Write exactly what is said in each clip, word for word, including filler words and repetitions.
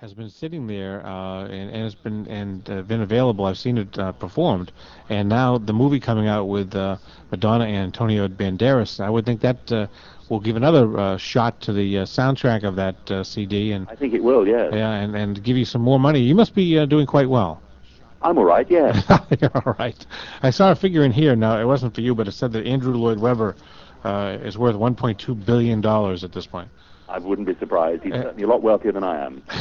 has been sitting there uh, and, and it's been and uh, been available. I've seen it uh, performed, and now the movie coming out with uh, Madonna and Antonio Banderas. I would think that uh, will give another uh, shot to the uh, soundtrack of that uh, C D, and I think it will, yes. yeah, and and give you some more money. You must be uh, doing quite well. I'm all right, yeah. You're all right. I saw a figure in here. Now it wasn't for you, but it said that Andrew Lloyd Webber uh, is worth one point two billion dollars at this point. I wouldn't be surprised. He's uh, certainly a lot wealthier than I am.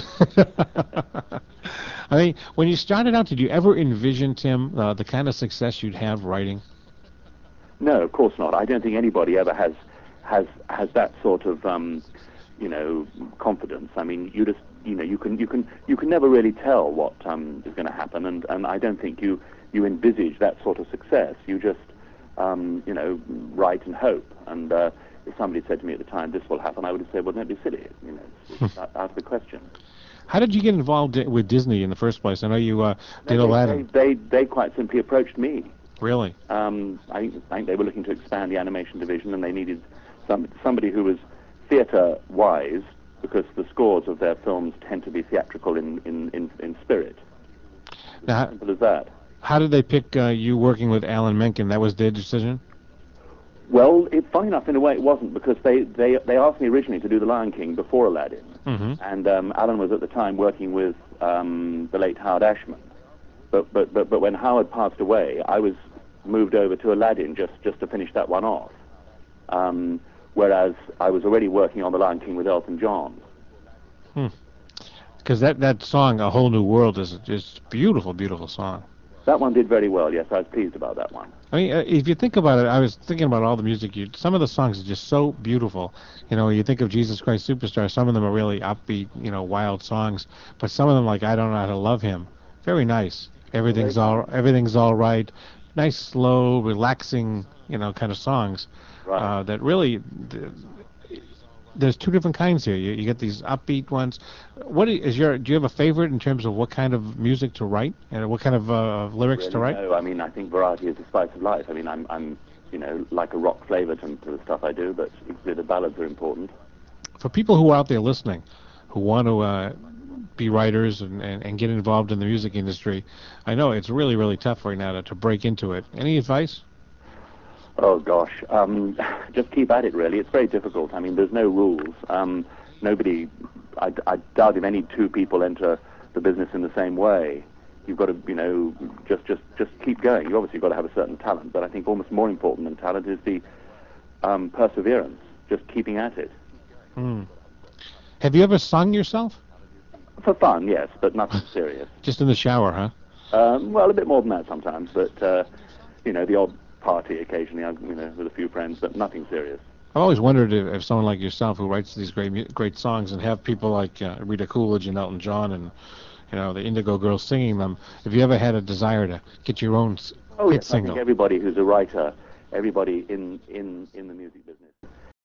I mean, when you started out, did you ever envision, Tim, uh, the kind of success you'd have writing? No, of course not. I don't think anybody ever has has has that sort of um, you know confidence. I mean, you just you know you can you can you can never really tell what um, is going to happen, and, and I don't think you you envisage that sort of success. You just um, you know write and hope. And uh, if somebody said to me at the time, "This will happen," I would have said, "Well, don't be silly. You know, it's, it's out of the question." How did you get involved with Disney in the first place? I know you uh, did no, they, Aladdin. They, they they quite simply approached me. Really? Um, I, I think they were looking to expand the animation division, and they needed some somebody who was theatre-wise, because the scores of their films tend to be theatrical in in in, in spirit. Now, as simple as that. How did they pick uh, you working with Alan Menken? That was their decision? Well, it, funny enough, in a way, it wasn't, because they, they, they asked me originally to do The Lion King before Aladdin. Mm-hmm. And um, Alan was at the time working with um, the late Howard Ashman. But, but, but, but when Howard passed away, I was moved over to Aladdin just, just to finish that one off. Um, whereas I was already working on The Lion King with Elton John. Because hmm. that, that song, A Whole New World, is just a beautiful, beautiful song. That one did very well, yes. I was pleased about that one. I mean, uh, if you think about it, I was thinking about all the music. You, some of the songs are just so beautiful. You know, you think of Jesus Christ Superstar, some of them are really upbeat, you know, wild songs. But some of them, like I Don't Know How to Love Him, very nice. Everything's all, everything's all right. Nice, slow, relaxing, you know, kind of songs. Right. Uh, that really... Th There's two different kinds here. You, you get these upbeat ones. What is your? Do you have a favorite in terms of what kind of music to write and what kind of uh, lyrics really, to write? No, I mean, I think variety is the spice of life. I mean, I'm, I'm, you know, like a rock flavor to, to the stuff I do, but equally the ballads are important. For people who are out there listening, who want to uh, be writers and, and, and get involved in the music industry, I know it's really, really tough right now to, to break into it. Any advice? Oh gosh, um, just keep at it. Really, it's very difficult. I mean, there's no rules. Um, nobody. I, I doubt if any two people enter the business in the same way. You've got to, you know, just just just keep going. You obviously got to have a certain talent, but I think almost more important than talent is the um, perseverance. Just keeping at it. Hmm. Have you ever sung yourself? For fun, yes, but nothing serious. Just in the shower, huh? Um, well, a bit more than that sometimes, but uh, you know, the odd party occasionally, you know, with a few friends, but nothing serious. I've always wondered if, if someone like yourself who writes these great great songs and have people like uh, Rita Coolidge and Elton John and, you know, the Indigo Girls singing them, if you ever had a desire to get your own oh, hit yes, single. I think everybody who's a writer, everybody in, in, in the music business